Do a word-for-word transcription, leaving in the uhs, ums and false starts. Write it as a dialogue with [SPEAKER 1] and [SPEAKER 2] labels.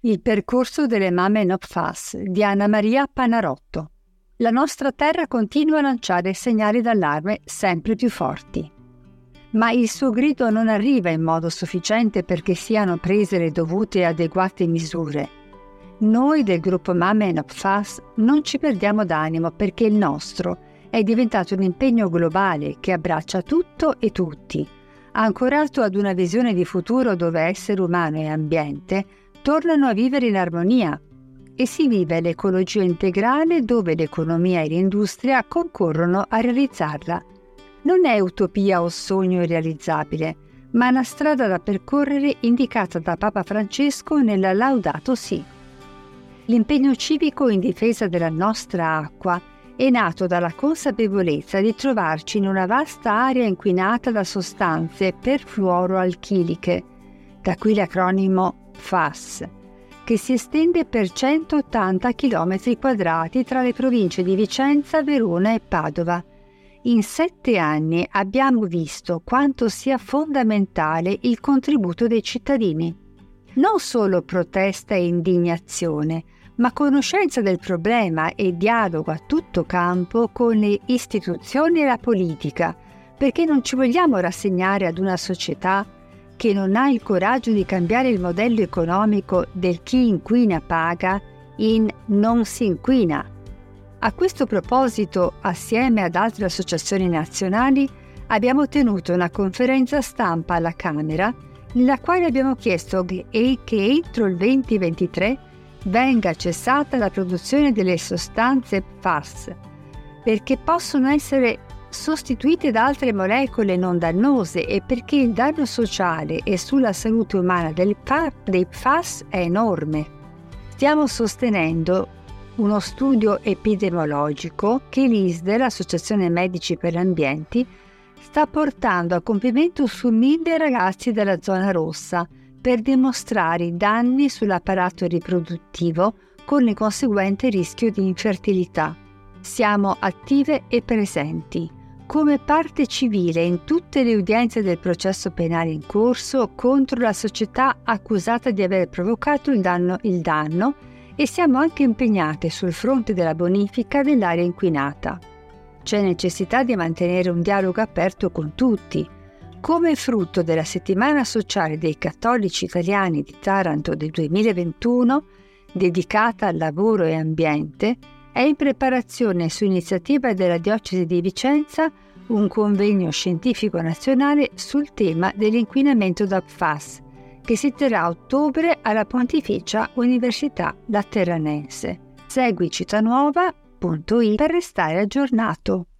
[SPEAKER 1] Il percorso delle mamme N O P F A S di Anna Maria Panarotto. La nostra terra continua a lanciare segnali d'allarme sempre più forti. Ma il suo grido non arriva in modo sufficiente perché siano prese le dovute e adeguate misure. Noi del gruppo Mamme N O P F A S non ci perdiamo d'animo perché il nostro è diventato un impegno globale che abbraccia tutto e tutti, ancorato ad una visione di futuro dove essere umano e ambiente tornano a vivere in armonia e si vive l'ecologia integrale dove l'economia e l'industria concorrono a realizzarla. Non è utopia o sogno irrealizzabile, ma una strada da percorrere indicata da Papa Francesco nella Laudato Si. L'impegno civico in difesa della nostra acqua è nato dalla consapevolezza di trovarci in una vasta area inquinata da sostanze perfluoroalchiliche, da qui l'acronimo F A S, che si estende per centottanta chilometri quadrati tra le province di Vicenza, Verona e Padova. In sette anni abbiamo visto quanto sia fondamentale il contributo dei cittadini. Non solo protesta e indignazione, ma conoscenza del problema e dialogo a tutto campo con le istituzioni e la politica, perché non ci vogliamo rassegnare ad una società che non ha il coraggio di cambiare il modello economico del chi inquina paga in non si inquina. A questo proposito, assieme ad altre associazioni nazionali, abbiamo tenuto una conferenza stampa alla Camera nella quale abbiamo chiesto che, che entro il duemilaventitré venga cessata la produzione delle sostanze F A S, perché possono essere sostituite da altre molecole non dannose e perché il danno sociale e sulla salute umana dei F A S è enorme. Stiamo sostenendo uno studio epidemiologico che l'I S D E, l'Associazione Medici per l'Ambiente, sta portando a compimento su mille ragazzi della zona rossa per dimostrare i danni sull'apparato riproduttivo con il conseguente rischio di infertilità. Siamo attive e presenti come parte civile in tutte le udienze del processo penale in corso contro la società accusata di aver provocato il danno, il danno e siamo anche impegnate sul fronte della bonifica dell'area inquinata. C'è necessità di mantenere un dialogo aperto con tutti. Come frutto della settimana sociale dei cattolici italiani di Taranto del duemilaventuno, dedicata al lavoro e ambiente, è in preparazione su iniziativa della Diocesi di Vicenza un convegno scientifico nazionale sul tema dell'inquinamento da F A S, che si terrà a ottobre alla Pontificia Università Lateranense. Segui citanuova punto it per restare aggiornato.